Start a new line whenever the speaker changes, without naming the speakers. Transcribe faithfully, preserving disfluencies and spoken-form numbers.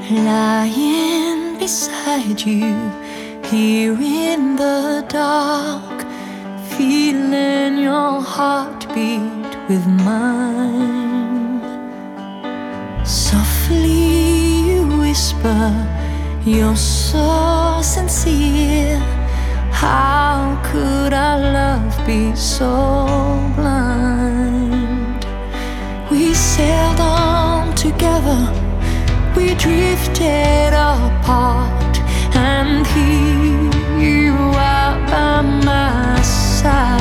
Lying beside you here in the dark, feeling your heartbeat with mine. Softly you whisper, you're so sincere. How could our love be so blind? We sailed on together, we drifted apart, and here you are by my side.